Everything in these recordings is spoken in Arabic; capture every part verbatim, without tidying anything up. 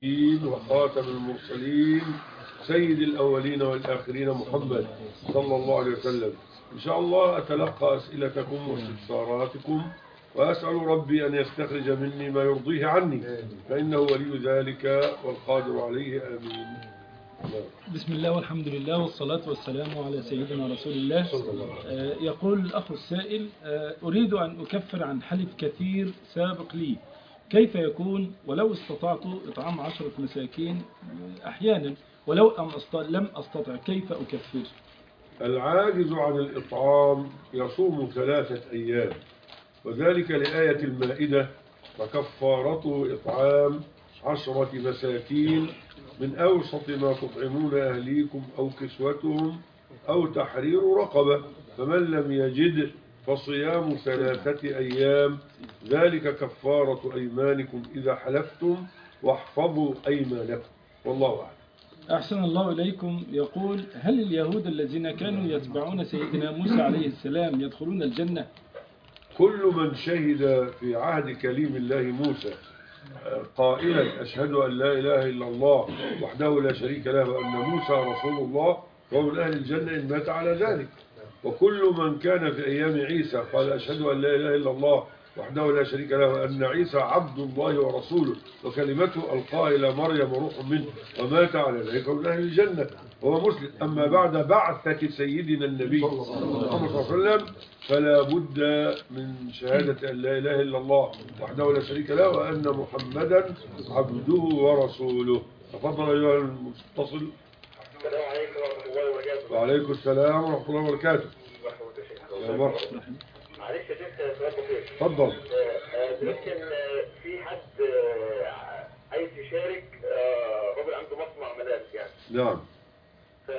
وخاتم المرسلين سيد الأولين والآخرين محمد صلى الله عليه وسلم. إن شاء الله أتلقى أسئلتكم واستفساراتكم وأسأل ربي أن يستخرج مني ما يرضيه عني فإنه ولي ذلك والقادر عليه. آمين. بسم الله والحمد لله والصلاة والسلام على سيدنا رسول الله. آه يقول الأخ السائل: آه أريد أن أكفر عن حلف كثير سابق لي، كيف يكون ولو استطعت إطعام عشرة مساكين أحيانا ولو أم أستطع لم أستطع كيف أكفر؟ العاجز عن الإطعام يصوم ثلاثة أيام، وذلك لآية المائدة: فكفارته إطعام عشرة مساكين من أوسط ما تطعمون أهليكم أو كسوتهم أو تحرير رقبة، فمن لم يجد فصيام ثلاثة أيام، ذلك كفارة أيمانكم إذا حلفتم واحفظوا أيمانكم، والله أعلم. أحسن الله إليكم. يقول: هل اليهود الذين كانوا يتبعون سيدنا موسى عليه السلام يدخلون الجنة؟ كل من شهد في عهد كليم الله موسى قائلا أشهد أن لا إله إلا الله وحده لا شريك له وأن موسى رسول الله فهو من أهل الجنة إن مات على ذلك. وكل من كان في أيام عيسى قال أشهد أن لا إله إلا الله وحده لا شريك له وأن عيسى عبد الله ورسوله وكلمته ألقاها إلى مريم وروح منه ومات على ذلك من أهل الجنة وهو مسلم. أما بعد بعثة سيدنا النبي محمد صلى الله عليه وسلم فلا بد من شهادة أن لا إله إلا الله وحده لا شريك له وأن محمدا عبده ورسوله. تفضل أيها المتصل. السلام عليكم ورحمة الله وبركاته. وعليكم السلام ورحمة الله وبركاته. يا مرحبا. معلش يا شيخ سؤال بسيط. اتفضل. دلوقتي في حد عايز يشارك، راجل عنده مصنع ملابس يعني. نعم. ف...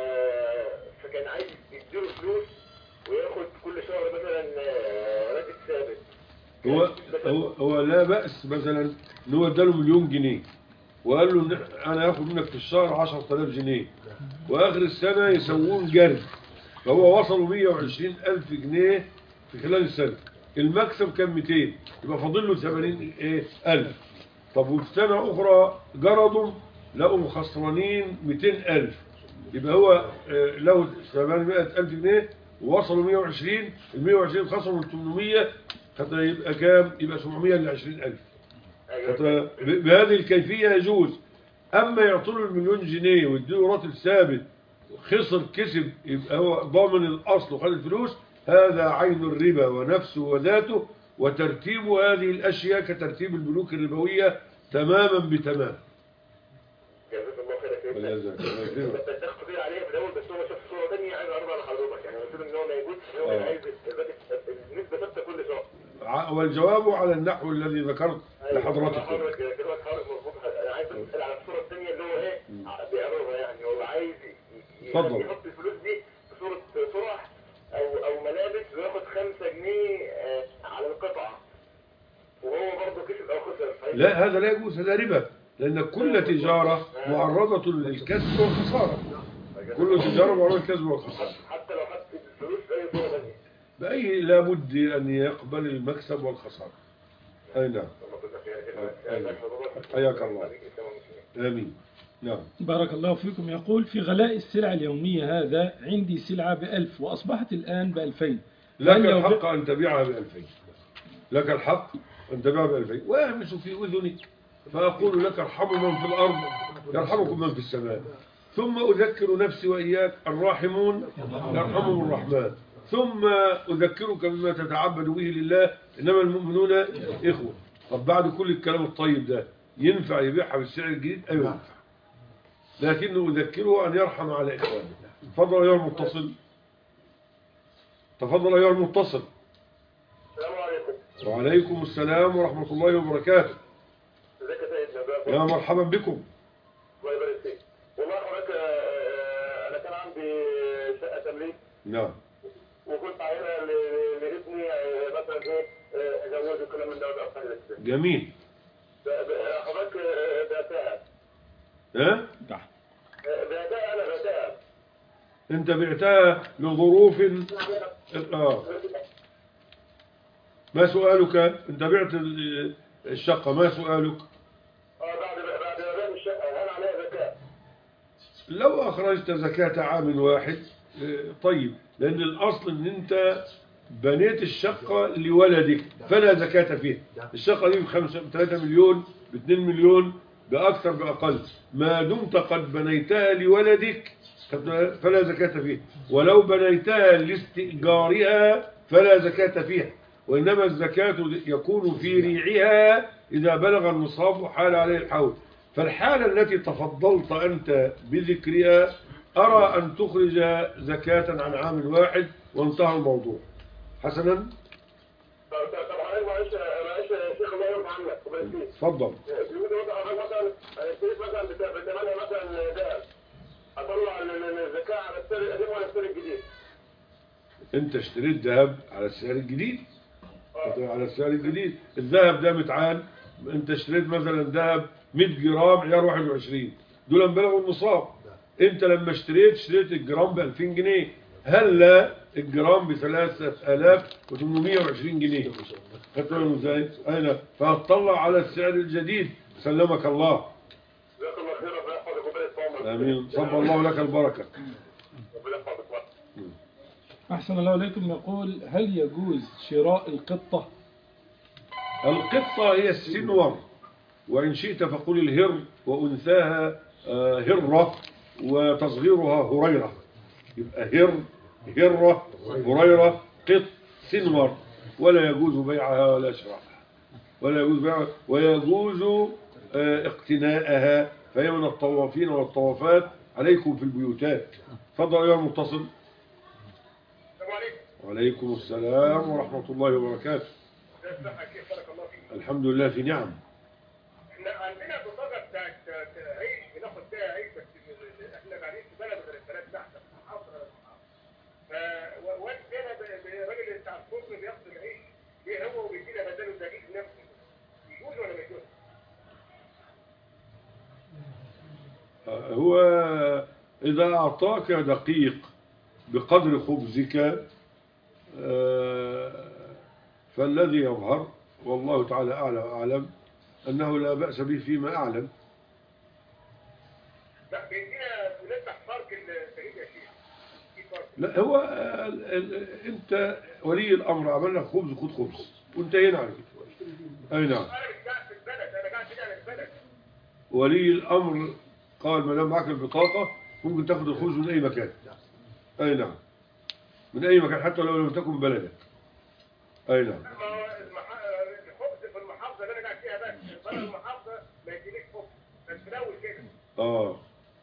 فكان عايز يديله فلوس وياخد كل شهر مثلا راتب ثابت. هو هو هو لا بأس مثلا ان هو اداله مليون جنيه وقال له انا هاخد منك في الشهر عشرة آلاف جنيه واخر السنه يسوون جرد، فهو وصلوا مئة وعشرين ألف جنيه في خلال السنه، المكسب كان مئتين، يبقى فاضل له ثمانين ألف. طب وفي سنه اخرى جردوا لقوا خسرانين مئتين ألف، يبقى هو له ثمانمئة ألف جنيه ووصلوا مئة وعشرين، ال مئة وعشرين خسروا ثمانمئة، حتى يبقى كام؟ يبقى سبعمئة ل عشرين ألف. بهذه الكيفية يجوز. أما يعطوا المليون جنيه ويديله راتب ثابت خسر كسب يبقى هو ضامن الأصل وخد الفلوس، هذا عين الربا ونفسه وذاته، وترتيب هذه الأشياء كترتيب البنوك الربوية تماما بتمام. جزاك الله خير يا سيدنا. بس تاخد عليه في الأول، بس هو شاف صورة ثانية عايز أعرضها لحضرتك، يعني قلت له إن هو ما يجوزش، هو عايز النسبة ثابتة كل شهر. والجواب على النحو الذي ذكرت لحضرتك. حضرتك كده حضرتك مظبوط. انا عايز اسال على الصوره الثانيه اللي هو ايه بيعرضها، يعني هو عايز يحط الفلوس دي في صوره فرح او او ملابس وياخد خمسة جنيه على القطعه وهو برضه كسب او خسر. لا، هذا لا يجوز، هذا ربا، لان كل تجاره معرضه للكسب والخساره. كل تجاره معرضه للكسب والخساره حتى لو حط الفلوس في اي صوره ثانيه، بأي لابد أن يقبل المكسب والخسارة. أي نعم. حياك الله. آمين. نعم. بارك الله فيكم. يقول: في غلاء السلع اليومية هذا عندي سلعة بألف وأصبحت الآن بألفين، لك الحق أن تبيعها بألفين، لك الحق أن تبيعها بألفين، وأهمس في أذنك فأقول لك ارحموا من في الأرض يرحمكم من في السماء، ثم أذكر نفسي وإياك الراحمون يرحمهم الرحمن، ثم أذكرك بما تتعبد به لله إنما المؤمنون إخوة. طب بعد كل الكلام الطيب ده ينفع يبيعها بالسعر الجديد؟ أيوة ينفع، لكنه أذكره أن يرحم على إخوانه. تفضل أيها المتصل. تفضل أيها المتصل. السلام عليكم. وعليكم السلام ورحمة الله وبركاته. ازيك يا سيدنا؟ يا مرحبا بكم. الله يبارك فيك. والله حضرتك أنا كان عندي شقة تمليك. نعم. وكنت عايزها لابني مثلا ايه اجوزه الكلام من ده وابقى اهل الاسلام. جميل. حضرتك بعتها. ها؟ بعتها انا بعتها. انت بعتها لظروف اه ما سؤالك؟ انت بعت الشقة، ما سؤالك؟ اه بعد بعد ما الشقه هل عليها زكاه؟ لو أخرجت زكاة عام واحد آه، طيب، لأن الأصل إن أنت بنيت الشقة لولدك فلا زكاة فيها. الشقة دي بخمسة بثلاثة مليون باثنين مليون بأكثر بأقل، ما دمت قد بنيتها لولدك فلا زكاة فيها، ولو بنيتها لاستئجارها فلا زكاة فيها، وإنما الزكاة يكون في ريعها إذا بلغ النصاب وحال عليه الحول. فالحالة التي تفضلت أنت بذكرها أرى أن تخرج زكاة عن عام واحد وانتهى الموضوع. حسنا. طب طب حضرتك معلش معلش يا شيخ الله يرضى عنك ويبارك فيك. اتفضل. بيقول مثلا مثلا اشتريت مثلا بثمانية مثلا ذهب، اطلع الزكاه على السعر القديم ولا السعر الجديد؟ انت اشتريت ذهب على السعر الجديد. على السعر الجديد. الذهب ده متعان، انت اشتريت مثلا ذهب مئة جرام عيار واحد وعشرين، دول بلغوا النصاب. انت لما اشتريت اشتريت الجرام ب ألفين جنيه، هلا الجرام ب ثلاثة آلاف وثمانمئة وعشرين جنيه. خدتوا ازاي؟ اين فهتطلع على السعر الجديد. سلمك الله. جزاك الله خير، ربنا يحفظك ويبارك في عمرك. امين. صب الله لك البركه. ربنا يحفظك. أحسن الله إليكم. يقول: هل يجوز شراء القطة؟ القطة هي السنور، وإن شئت فقل الهر، وأنثاها هرة، وتصغيرها هريرة، يبقى هر هرة هريرة قط سنور، ولا يجوز بيعها ولا شراءها، ولا يجوز بيعها، ويجوز اقتناءها، فهي من الطوافين والطوافات عليكم في البيوتات. تفضل أيها المتصل. السلام عليكم. وعليكم السلام ورحمة الله وبركاته. كيف بارك الله فيك. الحمد لله في نعم. احنا عندنا بطاقه بتاعت عيش بناخد فيها عيش، بس احنا قاعدين في بلد غير البلد بتاعتنا، محافظه محافظه. والد هنا الراجل بتاع الفرن بياخد العيش، جه هو وبيجي لنا بداله دقيق نفسه. يجوز ولا ما يجوز؟ هو إذا أعطاك دقيق بقدر خبزك فالذي يظهر والله تعالى أعلى وأعلم أنه لا بأس به فيما أعلم. لا بيدينا بنفتح فرق الفريق يا شيخ. لا هو ال ال انت ولي الامر عمل لك خبز خد خبز وانتهينا على كده. اي نعم. انا مش قاعد في البلد، انا قاعد في البلد. ولي الامر قال ما دام معك البطاقه ممكن تاخد الخبز من اي مكان. اي نعم، من اي مكان حتى لو لم تكن بلدك. اي نعم. الخبز في المحافظه اللي انا قاعد فيها بس، بره المحافظه ما يجيليش خبز، بس في الاول كده. اه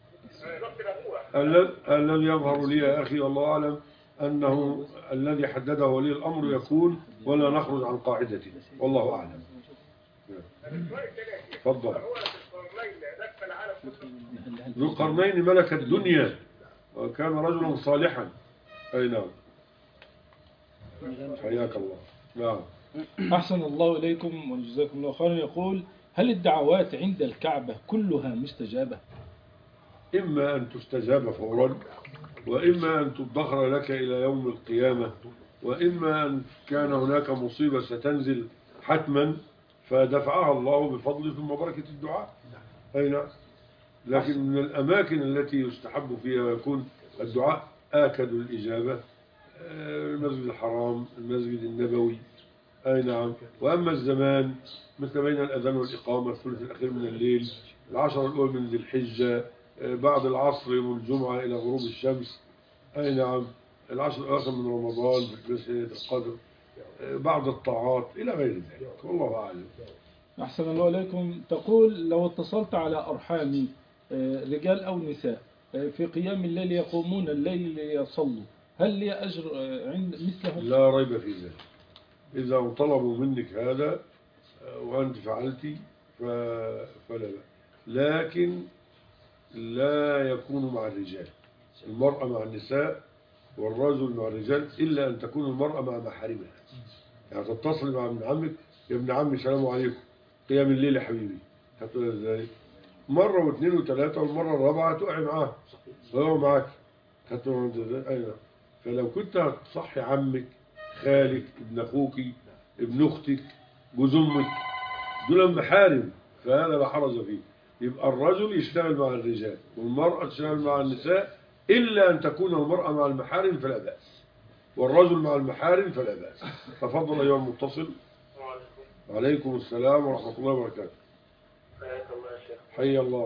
الذي يظهر لي يا أخي والله أعلم أنه الذي حدده ولي الأمر يكون، ولا نخرج عن قاعدته، والله أعلم. تفضل. ذو القرنين ملك الدنيا وكان رجلا صالحا. أي نعم. حياك الله. نعم. أحسن الله إليكم وجزاكم الله خيرا. يقول: هل الدعوات عند الكعبة كلها مستجابة؟ إما أن تستجاب فورا، وإما أن تدخر لك إلى يوم القيامة، وإما أن كان هناك مصيبة ستنزل حتما فدفعها الله بفضل ثم بركة الدعاء. أي نعم. لكن من الأماكن التي يستحب فيها ويكون الدعاء آكد الإجابة المسجد الحرام، المسجد النبوي. أي نعم. وأما الزمان مثل بين الأذان والإقامة، الثلث الأخير من الليل، العشر الأول من ذي الحجة، بعد العصر يوم الجمعة إلى غروب الشمس. أي نعم. العشر الأواخر من رمضان في ليلة القدر، بعض الطاعات إلى غير ذلك، والله أعلم. أحسن الله إليكم. تقول: لو اتصلت على أرحامي رجال أو نساء في قيام الليل يقومون الليل يصلوا، هل لي أجر عند مثلهم؟ لا ريب في ذلك. إذا طلبوا منك هذا وأنت فعلتي فلا بأس، لكن لا يكون مع الرجال. المرأة مع النساء والرجل مع الرجال، إلا أن تكون المرأة مع محارمها. يعني تتصل مع ابن عمك: يا ابن عمي السلام عليكم، قيام الليل يا حبيبي. هتقول ازاي؟ مرة واثنين وثلاثة، والمرة الرابعة تقعي معاه وهو معاك. هتقول ازاي؟ أيوة. فلو كنت هتصحي عمك، خالك، ابن أخوك، ابن أختك، جوز أمك، دول محارم، فهذا لا حرج فيه. يبقى الرجل يشتغل مع الرجال والمرأة تشتغل مع النساء، إلا أن تكون المرأة مع المحارم فلا بأس، والرجل مع المحارم فلا بأس. تفضل أيها المتصل. وعليكم السلام ورحمة الله وبركاته. حياك الله يا شيخ. حي الله.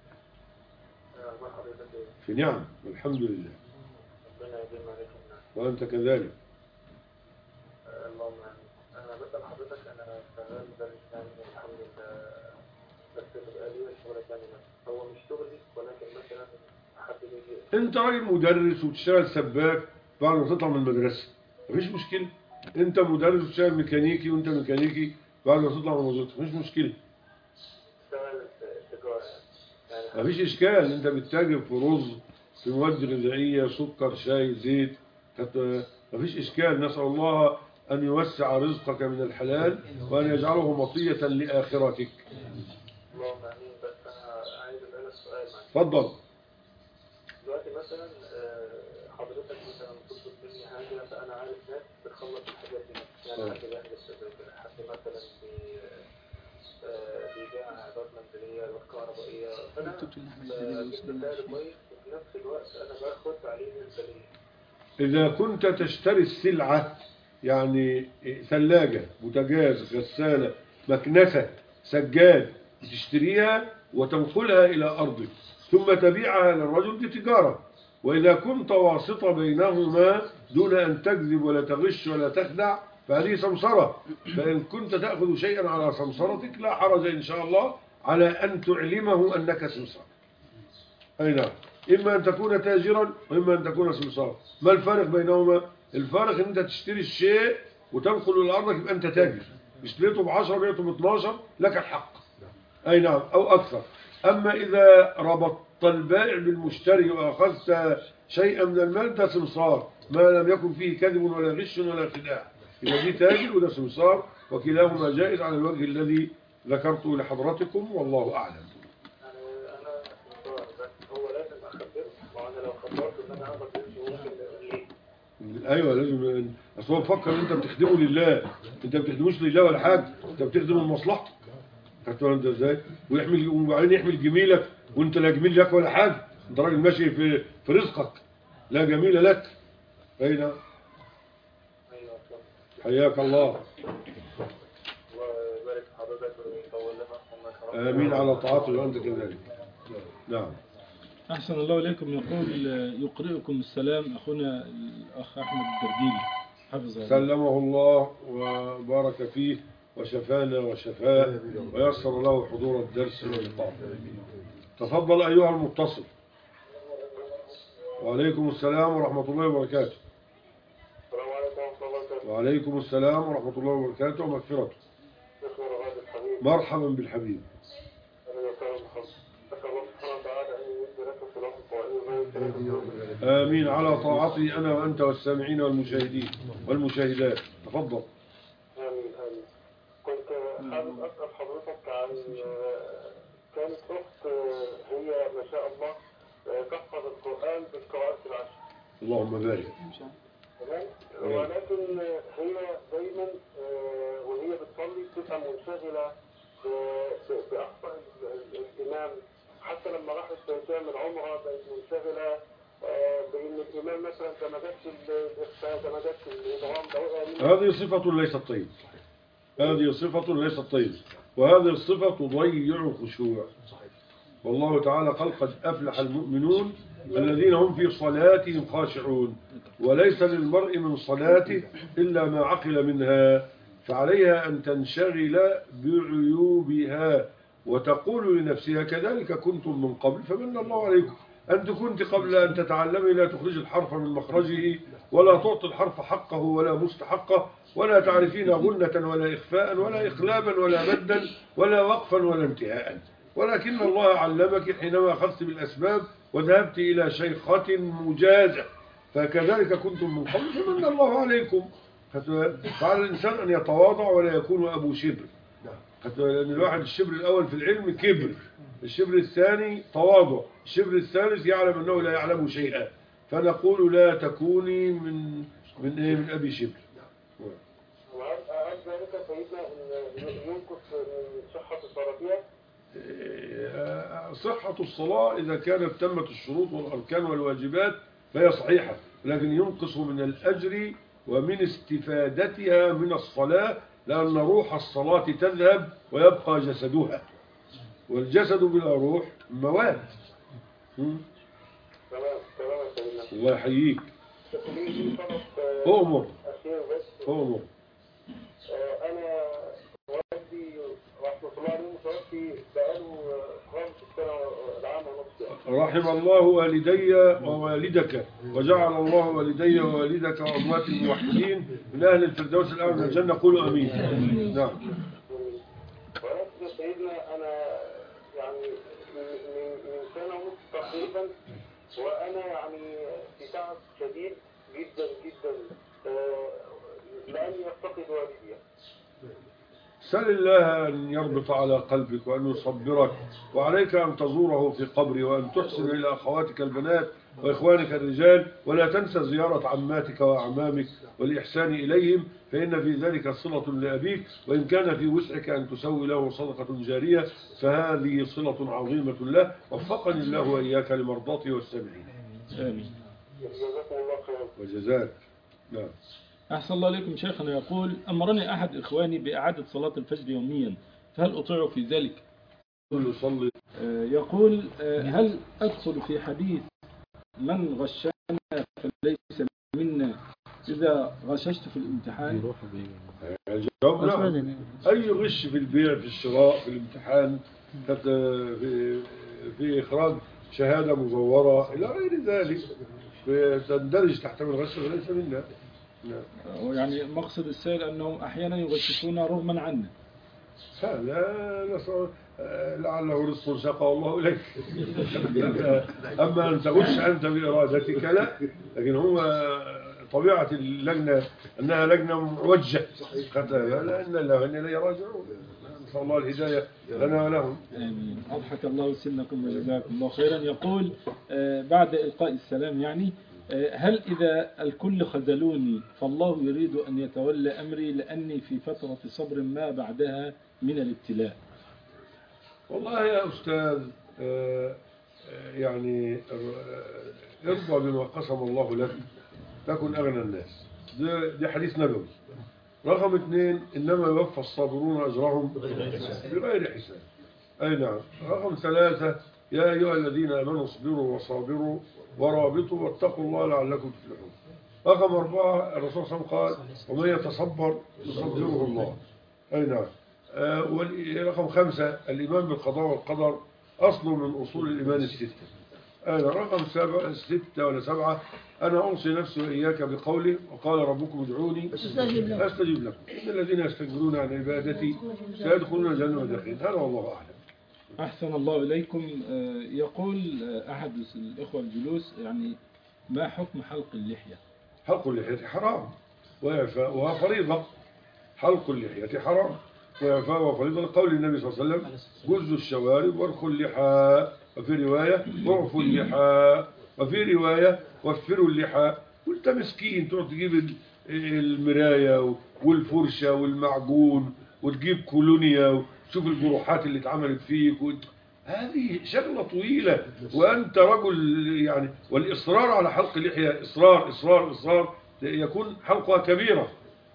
ما حضرتك ايه؟ في نعم والحمد لله. ربنا يديم عليكم النعم. وأنت كذلك. اللهم امين. انا بسال حضرتك، انا شغال مدرس ثاني الحمد لله، بس بيبقى لي شغل ثاني مثلا هو مش شغلي، ولكن مثلا حد يجي. أنت راجل مدرس وتشتغل سباك بعد ما تطلع من المدرسة، مفيش مشكلة. أنت مدرس وتشتغل ميكانيكي وأنت ميكانيكي بعد ما تطلع من وظيفتك، مفيش مشكلة. اشتغل تجاره يعني. يعني مفيش إشكال. أنت بتتاجر في رز، في مواد غذائية، سكر، شاي، زيت، مفيش إشكال. نسأل الله أن يوسع رزقك من الحلال وأن يجعله مطية لآخرتك. اللهم امين. بس انا عايز اسالك سؤال معلش. اتفضل. دلوقتي مثلا حضرتك مثلا بتطلب مني حاجه، فانا عارف ناس بتخلص الحاجات دي، يعني حد بيحدث حد مثلا بي بيبيع ادوات منزليه، ادوات كهربائيه، فانا بدي سعر كويس وفي نفس الوقت انا باخد عليه نسبه ليه. إذا كنت تشتري السلعة، يعني ثلاجة، بوتاجاز، غسالة، مكنسة، سجاد، تشتريها وتنقلها إلى أرضك ثم تبيعها للرجل، دي تجارة. وإذا كنت واسطة بينهما دون أن تكذب ولا تغش ولا تخدع فهذه سمسرة. فإن كنت تأخذ شيئا على سمسرتك لا حرج إن شاء الله على أن تعلمه أنك سمسار. أي نعم. إما أن تكون تاجرا وإما أن تكون سمسارا. ما الفارق بينهما؟ الفارق أن أنت تشتري الشيء وتنقل إلى أرضك يبقى أنت تاجر، اشتريته بعشرة بيعته باثناشر لك الحق. أي نعم، أو أكثر. أما إذا ربطت البائع بالمشتري وأخذت شيئا من المال ده سمسار، ما لم يكن فيه كذب ولا غش ولا خداع، إذا دي تاجر وده سمسار، وكلاهما جائز على الوجه الذي ذكرته لحضرتكم، والله أعلم. ايوه لازم. اصل هو بفكر ان انت بتخدمه لله، انت ما بتخدموش لله ولا حاجه، انت بتخدمه لمصلحتك. خدت بالك ازاي؟ ويحمل وبعدين يحمل جميلك وانت لا جميل لك ولا حاجه، انت راجل ماشي في في رزقك، لا جميل لك. اين حياك الله. الله يبارك في حضرتك ويطول لنا. امين على طاعته وانت كذلك. نعم. أحسن الله إليكم. يقول يقرئكم السلام أخونا الأخ أحمد الدرديري حفظه سلمه الله وبارك فيه وشفانا وشفاه ويسر له حضور الدرس واللقاء. تفضل أيها المتصل. وعليكم السلام ورحمة الله وبركاته. وعليكم السلام ورحمة الله وبركاته ومغفرته. مرحبا بالحبيب. آمين على طاعتي أنا وأنت والسامعين والمشاهدين والمشاهدات. تفضل. آمين آمين. كنت حابب أسأل حضرتك عن كانت أخت هي ما شاء الله تحفظ القرآن بالقراءات العشر. اللهم بارك. تمام. ولكن هي دايما وهي بتصلي بتبقى منشغلة بأخطاء الإمام، حتى لما راحت تعمل عمرة بقت منشغلة بأن الإمام مثلا ما جاتش الإخفاء، ما جاتش الإدغام. هذه صفة ليست طيبة. هذه صفة ليست طيبة، وهذه الصفة تضيع الخشوع. والله تعالى قال قد أفلح المؤمنون الذين هم في صلاتهم خاشعون. وليس للمرء من صلاته إلا ما عقل منها، فعليها أن تنشغل بعيوبها وتقول لنفسها كذلك كنتم من قبل فمن الله عليكم. أنت كنت قبل أن تتعلمي لا تخرج الحرف من مخرجه ولا تعطي الحرف حقه ولا مستحقه، ولا تعرفين غنة ولا إخفاء ولا إقلابا ولا مدا ولا وقفا ولا انتهاء، ولكن الله علمك حينما أخذت بالأسباب وذهبت إلى شيخة مجازة، فكذلك كنتم من قبل فمن الله عليكم. فعلى الإنسان أن يتواضع ولا يكون أبو شبر، لأن الواحد الشبر الأول في العلم كبر، الشبر الثاني تواضع، الشبر الثالث يعلم أنه لا يعلم شيئا. فنقول لا تكوني من من إيه من أبي شبر. وهل ذلك سيدنا أن ينقص من صحة الصلاتية؟ صحة الصلاة إذا كانت تمت الشروط والأركان والواجبات فهي صحيحة، لكن ينقص من الأجر ومن استفادتها من الصلاة، لأن روح الصلاة تذهب ويبقى جسدها، والجسد بلا روح موات. تمام تمام يا سيدنا. الله يحييك. ليه طلب أؤمر أخير بس. أؤمر. آه، أنا والدي رحمة الله عليه متوفي بقاله خمس سنة العام ونص. رحم الله والدي ووالدك، وجعل الله والدي ووالدك وأموات الموحدين من أهل الفردوس الأعلى من الجنة. قولوا أمين. نعم. ولكن سيدنا أنا يعني من من من سنة ونص تقريبا وأنا يعني في تعب شديد جدا جدا آه، لأني أفتقد والدي. سل الله أن يربط على قلبك وأن يصبرك، وعليك أن تزوره في قبره، وأن تحسن إلى أخواتك البنات وإخوانك الرجال، ولا تنسى زيارة عماتك وأعمامك والإحسان إليهم، فإن في ذلك صلة لأبيك، وإن كان في وسعك أن تسوي له صدقة جارية فهذه صلة عظيمة له. وفقني الله وإياك لمرضاته والسامعين. آمين. جزاكم الله خير. وجزاك. نعم. أحسن الله عليكم. شيخنا يقول: أمرني أحد إخواني بإعادة صلاة الفجر يوميا، فهل أطيعه في ذلك؟ يصلي. يقول: هل أدخل في حديث من غشنا فليس منا إذا غششت في الامتحان؟ الجواب نعم. أي غش في البيع في الشراء في الامتحان في, في إخراج شهادة مزورة إلى غير ذلك تندرج تحت الغش فليس منا. نعم. يعني مقصد السائل أنهم أحيانا يغششون رغما عنا. هذا لعله رزق ساقه الله إليك. أما أن تغش أنت بإرادتك لا، لكن هو طبيعة اللجنة أنها لجنة موجهة، لأن الله إن إليه راجعون. نسأل الله الهداية لنا ولهم. آمين. أضحك الله سنكم وجزاكم الله خيرا. يقول بعد إلقاء السلام يعني: هل إذا الكل خذلوني فالله يريد أن يتولى أمري لأني في فترة صبر ما بعدها من الابتلاء؟ والله يا أستاذ يعني ارضى بما قسم الله لك تكن أغنى الناس. دي حديث نبوي. رقم اثنين: إنما يوفى الصابرون أجرهم بغير حساب. أي نعم. رقم ثلاثة: يا أيها الذين آمنوا اصبروا وصابروا ورابطوا واتقوا الله لعلكم تفلحون. رقم أربعة: الرسول صلى الله عليه وسلم قال: ومن يتصبر يصبره الله. أي نعم. آه رقم خمسة: الإيمان بالقضاء والقدر أصل من أصول الإيمان الستة. أنا رقم سبعة ستة ولا سبعة: أنا أوصي نفسي وإياك بقوله: وقال ربكم ادعوني أستجيب لكم إن الذين يستكبرون عن عبادتي سيدخلون جهنم داخلين. هذا والله أعلم. أحسن الله إليكم. يقول أحد الإخوة الجلوس يعني: ما حكم حلق اللحية؟ حلق اللحية حرام وهو فريضة. حلق اللحية حرام وهو فريضة لقول النبي صلى الله عليه وسلم: جزوا الشوارب وارخوا اللحى، وفي رواية: واعفوا اللحى، وفي رواية: وفروا اللحى. وانت مسكين تروح تجيب المراية والفرشة والمعجون وتجيب كولونيا وتشوف الجروحات اللي اتعملت فيك و... هذه شغلة طويلة، وأنت رجل يعني. والإصرار على حلق اللحية إصرار إصرار إصرار يكون حلقها كبيرة،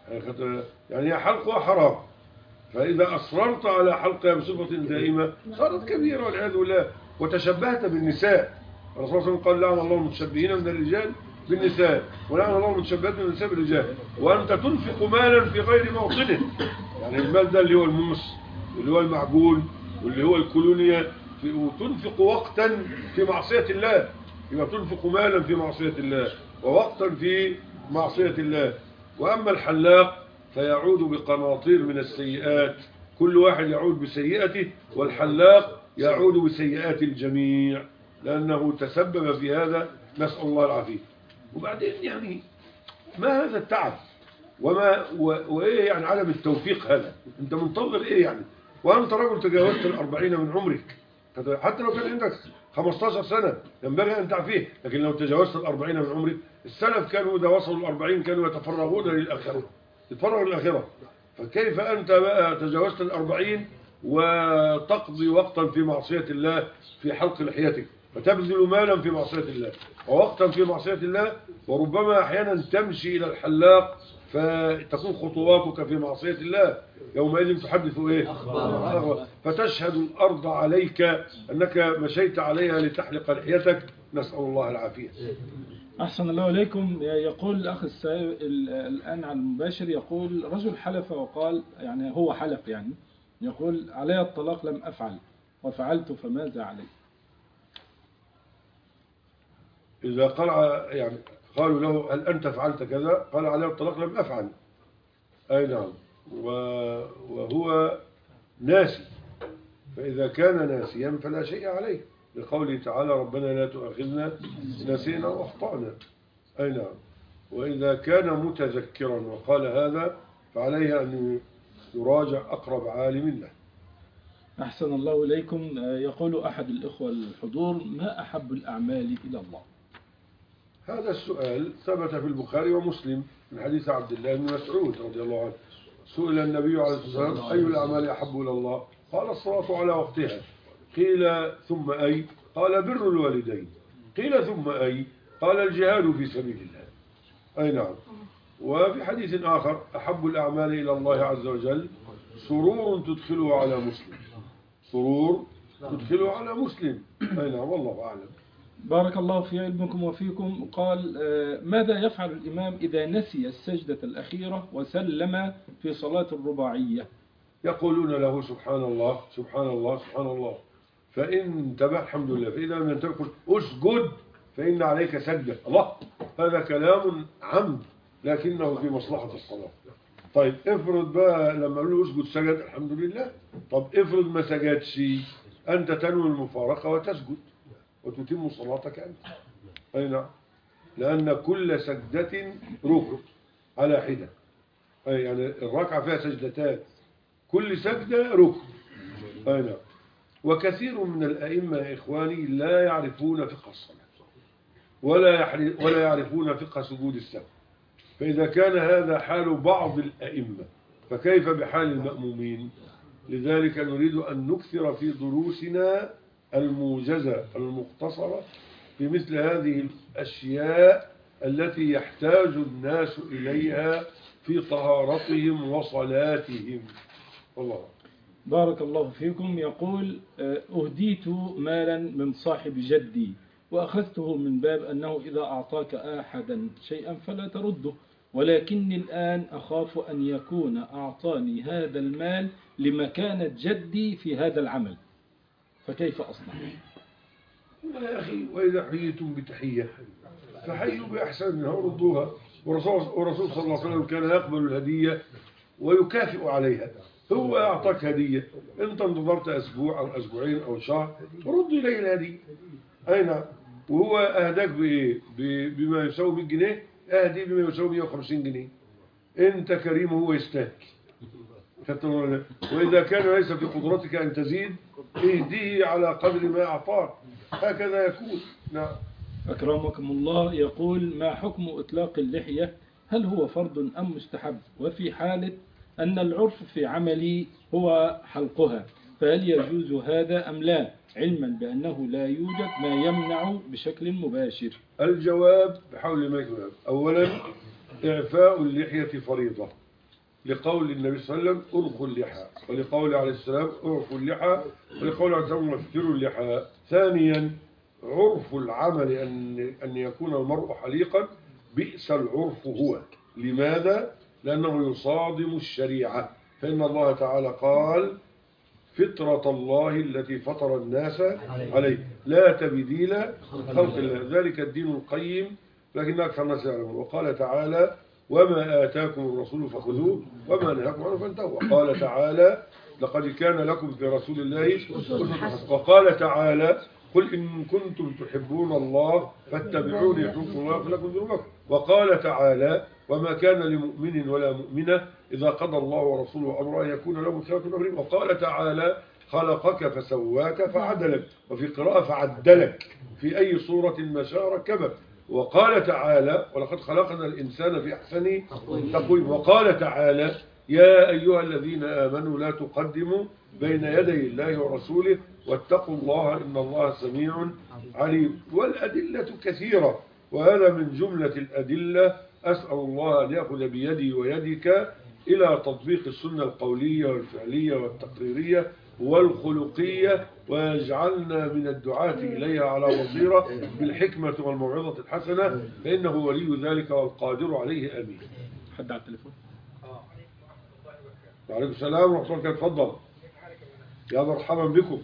يعني هي حلقها حرام، فإذا أصررت على حلقها بصفة دائمة صارت كبيرة والعياذ بالله، وتشبهت بالنساء. الرسول صلى الله عليه وسلم قال: لعن الله المتشبهين من الرجال بالنساء، ولعن الله المتشبهات من النساء بالرجال. وأنت تنفق مالا في غير موطنه، يعني المال ده اللي هو الموس واللي هو المعجون واللي هو الكولونيا، وتنفق وقتا في معصية الله، يبقى تنفق مالا في معصية الله ووقتا في معصية الله. وأما الحلاق فيعود بقناطير من السيئات، كل واحد يعود بسيئته، والحلاق يعود بسيئات الجميع لأنه تسبب في هذا، نسأل الله العافية. وبعدين يعني ما هذا التعب وما وإيه يعني عدم التوفيق هذا؟ أنت منتظر إيه يعني؟ وأنت رجل تجاوزت الأربعين من عمرك، حتى لو كان عندك خمستاشر سنة ينبغي أن تعفيه، لكن لو تجاوزت الأربعين من عمرك، السلف كانوا إذا وصلوا الأربعين كانوا يتفرغون للآخرة، يتفرغوا للآخرة. فكيف أنت بقى تجاوزت الأربعين وتقضي وقتا في معصية الله في حلق لحيتك، فتبذل مالا في معصية الله ووقتا في معصية الله، وربما أحيانا تمشي إلى الحلاق فتكون خطواتك في معصية الله، يومئذ تحدث إيه؟ أخبار. فتشهد الأرض عليك أنك مشيت عليها لتحلق لحيتك، نسأل الله العافية. أحسن الله إليكم. يقول الأخ السائل الآن على المباشر، يقول رجل حلف وقال، يعني هو حلف يعني، يقول علي الطلاق لم أفعل وفعلت فماذا علي؟ إذا قال يعني قالوا له هل أنت فعلت كذا؟ قال علي الطلاق لم أفعل. أي نعم. وهو ناسي، فإذا كان ناسيا فلا شيء عليه، لقوله تعالى ربنا لا تؤاخذنا نسينا وأخطأنا. أي نعم. وإذا كان متذكرا وقال هذا فعليه أن يراجع أقرب عالم له. أحسن الله إليكم. يقول أحد الإخوة الحضور: ما أحب الأعمال إلى الله؟ هذا السؤال ثبت في البخاري ومسلم من حديث عبد الله بن مسعود رضي الله عنه، سئل النبي عليه الصلاة والسلام أي الأعمال أحب إلى الله؟ قال الصلاة على وقتها. قيل ثم أي؟ قال بر الوالدين. قيل ثم أي؟ قال الجهاد في سبيل الله. أي نعم. وفي حديث آخر أحب الأعمال إلى الله عز وجل سرور تدخله على مسلم، سرور تدخله على مسلم. أي نعم، والله أعلم. بارك الله في علمكم وفيكم. قال ماذا يفعل الإمام إذا نسي السجدة الأخيرة وسلم في صلاة الرباعية؟ يقولون له سبحان الله سبحان الله سبحان الله، فإن انتبه الحمد لله، فإذا لم ينتبه أسجد فإن عليك سجدة. الله، هذا كلام عمد لكنه في مصلحة الصلاة. طيب افرض بقى لما قالوا له اسجد سجد، الحمد لله. طب افرض ما سجدش، أنت تنوي المفارقة وتسجد وتتم صلاتك أنت. أي نعم، لأن كل سجدة ركن على حدة، أي يعني الركعة فيها سجدتان، كل سجدة ركن. أي نعم. وكثير من الأئمة يا إخواني لا يعرفون فقه الصلاة ولا ولا يعرفون فقه سجود السهو، فإذا كان هذا حال بعض الأئمة فكيف بحال المأمومين؟ لذلك نريد أن نكثر في دروسنا الموجزة المختصرة في مثل هذه الأشياء التي يحتاج الناس إليها في طهارتهم وصلاتهم. والله. بارك الله فيكم. يقول أهديت مالا من صاحب جدي وأخذته من باب أنه إذا أعطاك أحدا شيئا فلا ترده، ولكني الآن أخاف أن يكون أعطاني هذا المال لمكانة جدي في هذا العمل، فكيف أصنع؟ يا أخي، وإذا حييتم بتحية فحيوا بأحسن منها وردوها. ورسول صلى الله عليه وسلم كان يقبل الهدية ويكافئ عليها. هو أعطاك هدية، أنت انتظرت أسبوع أو أسبوعين أو شهر، رد إليه الهدية. أي نعم. وهو أهداك بإيه؟ بما يساوي مئة جنيه، أهدي بما يساوي مئة وخمسين جنيه. أنت كريم وهو يستاهل. وإذا كان ليس في قدرتك أن تزيد، اهديه على قدر ما أعطاك، هكذا يكون. نعم. أكرمكم الله. يقول ما حكم إطلاق اللحية؟ هل هو فرض أم مستحب؟ وفي حالة أن العرف في عملي هو حلقها فهل يجوز هذا أم لا، علما بأنه لا يوجد ما يمنع بشكل مباشر؟ الجواب بحول ما يجوز. أولا، إعفاء اللحية فريضة لقول النبي صلى الله عليه وسلم أرخوا اللحى، ولقول عليه السلام أرخوا اللحى، ولقول عليه السلام وفروا اللحى. ثانيا، عرف العمل أن أن يكون المرء حليقا بئس العرف هو. لماذا؟ لأنه يصادم الشريعة، فإن الله تعالى قال فطرة الله التي فطر الناس عليه لا تبديل خلق الله، ذلك الدين القيم لكن أكثر الناس يعلمون. وقال تعالى وما آتاكم الرسول فخذوه وما نهاكم عنه فانتهوا. وقال تعالى لقد كان لكم في رسول الله أسوة حسنة. وقال تعالى قل إن كنتم تحبون الله فاتبعوني يحببكم الله ويغفر لكم ذنوبكم. وقال تعالى وما كان لمؤمن ولا مؤمنة إذا قضى الله ورسوله أمرا أن يكون لهم خيرة من أمرهم. وقال تعالى خلقك فسواك فعدلك، وفي قراءة فعدلك، في أي صورة ما شاء ركبك. وقال تعالى ولقد خلقنا الإنسان في أحسن تقويم. وقال تعالى يا أيها الذين آمنوا لا تقدموا بين يدي الله ورسوله واتقوا الله إن الله سميع عليم. والأدلة كثيرة، وهذا من جملة الأدلة. أسأل الله أن يأخذ بيدي ويدك إلى تطبيق السنة القولية والفعلية والتقريرية والخلقية، ويجعلنا من الدعاة إليها على بصيرة بالحكمة والموعظة الحسنة، فإنه ولي ذلك والقادر عليه. آمين. حد على التليفون؟ وعليكم السلام ورحمة الله. تفضل. يا مرحبا بكم.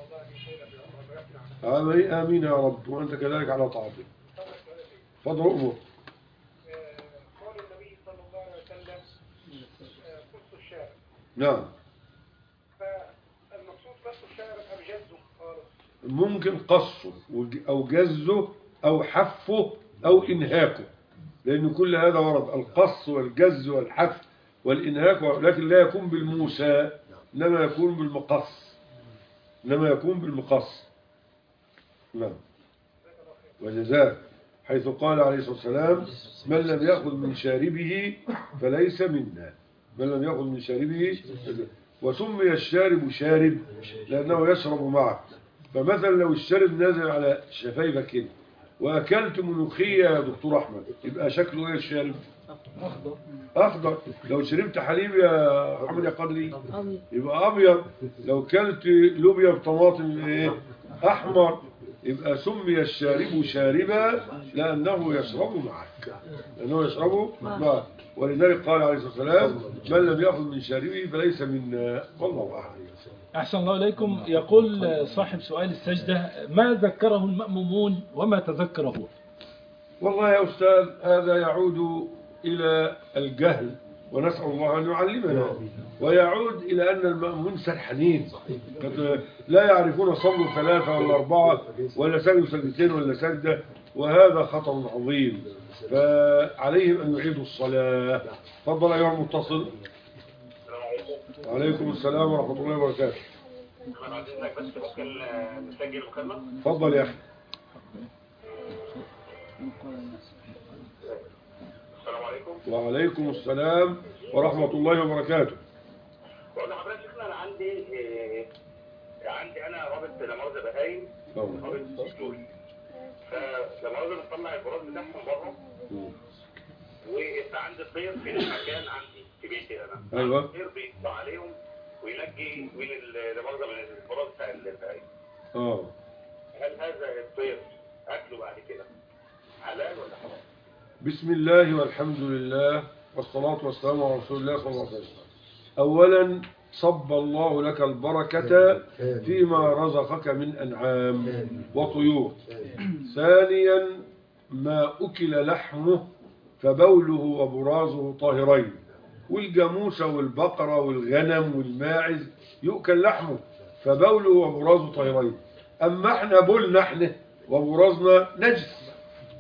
آمين آمين يا رب، وأنت كذلك على طاعتك. تفضل أمور. قول النبي صلى الله عليه وسلم قص الشارع. نعم. فالمقصود قص الشارع أم جزه خالص؟ ممكن قصه أو جزه أو حفه أو إنهاكه، لأن كل هذا ورد، القص والجز والحف والإنهاك، لكن لا يكون بالموسى، إنما يكون بالمقص، إنما يكون بالمقص. نعم. وجزاك، حيث قال عليه الصلاة والسلام: من لم يأخذ من شاربه فليس منا، من لم يأخذ من شاربه. وسمي الشارب شارب لأنه يشرب معه. فمثلا لو الشارب نازل على شفايفك كده وأكلت ملوخية يا دكتور أحمد، يبقى شكله إيه الشارب؟ أخضر. أخضر. لو شربت حليب يا محمد يا قدري يبقى أبيض. لو كلت لوبيا بطماطم إيه؟ أحمر. يبقى سمي الشارب شاربا لأنه يشرب معك، لأنه يشرب معك. ولذلك قال عليه الصلاة والسلام: من لم يأخذ من شاربه فليس منا. والله أعلم. أحسن الله إليكم. يقول صاحب سؤال السجدة: ما ذكره المأمومون وما تذكره؟ والله يا أستاذ هذا يعود إلى الجهل، ونسأل الله أن يعلمنا، ويعود إلى أن المأمون سرحانين لا يعرفون صلوا ثلاثة ولا أربعة ولا سجدوا سجدتين ولا سجدة، وهذا خطر عظيم، فعليهم أن يعيدوا الصلاة. تفضل أيها المتصل. وعليكم السلام ورحمة الله وبركاته. أنا عايزينك بس ممكن نسجل مكالمة؟ تفضل يا أخي. السلام عليكم. وعليكم السلام ورحمة الله وبركاته. بقول لحضرتك شيخنا أنا عندي إيه، عندي أنا رابط لمؤاخذة بهايم، رابط سوري، فلمؤاخذة بطلع البراز بتاعهم بره، ويبقى عندي الطير في المكان عندي في بيتي أنا. أيوه. الطير بيطلع عليهم وينجي من لمؤاخذة من البراز بتاع البهايم. آه. هل هذا الطير أكله بعد كده حلال ولا حرام؟ بسم الله والحمد لله والصلاة والسلام على رسول الله صلى الله عليه وسلم. أولا صب الله لك البركة فيما رزقك من أنعام وطيور. ثانيا ما أكل لحمه فبوله وبرازه طاهرين، والجاموسة والبقرة والغنم والماعز يؤكل لحمه فبوله وبرازه طاهرين. أما احنا بولنا احنا وبرازنا نجس.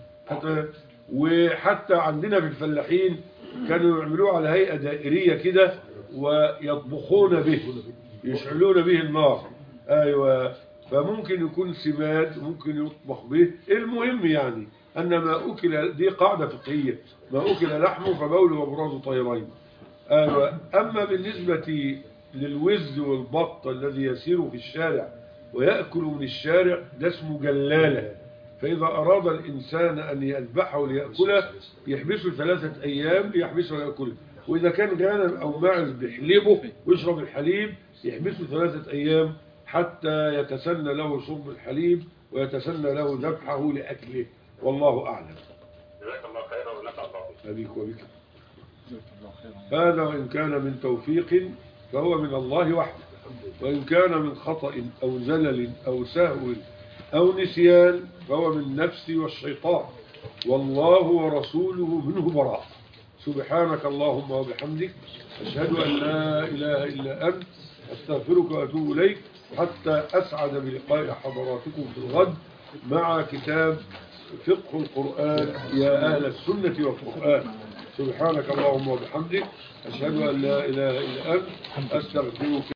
وحتى عندنا في الفلاحين كانوا يعملوه على هيئة دائرية كده ويطبخون به، يشعلون به النار. أيوة. فممكن يكون سماد، ممكن يطبخ به. المهم يعني أن ما أكل، دي قاعدة فقهية، ما أكل لحمه فبوله وبرازه طيرين. أيوة. أما بالنسبة للوز والبط الذي يسير في الشارع ويأكل من الشارع، ده اسمه جلالة. فإذا أراد الإنسان أن يذبحه ليأكله يحبسه ثلاثة أيام ليحبسه ليأكله. وإذا كان غنم أو ماعز بيحلبه ويشرب الحليب يحبسه ثلاثة أيام حتى يتسنى له شرب الحليب ويتسنى له ذبحه لأكله. والله أعلم. جزاك الله خيرا ونفع الله أبيك وبك. هذا وإن كان من توفيق فهو من الله وحده، وإن كان من خطأ أو زلل أو سهو أو نسيان فهو من نفسي والشيطان، والله ورسوله منه براء. سبحانك اللهم وبحمدك، أشهد أن لا إله إلا أنت، أستغفرك وأتوب إليك، حتى أسعد بلقاء حضراتكم في الغد مع كتاب فقه القرآن يا أهل السنة والقرآن. سبحانك اللهم وبحمدك، أشهد أن لا إله إلا أنت، أستغفرك.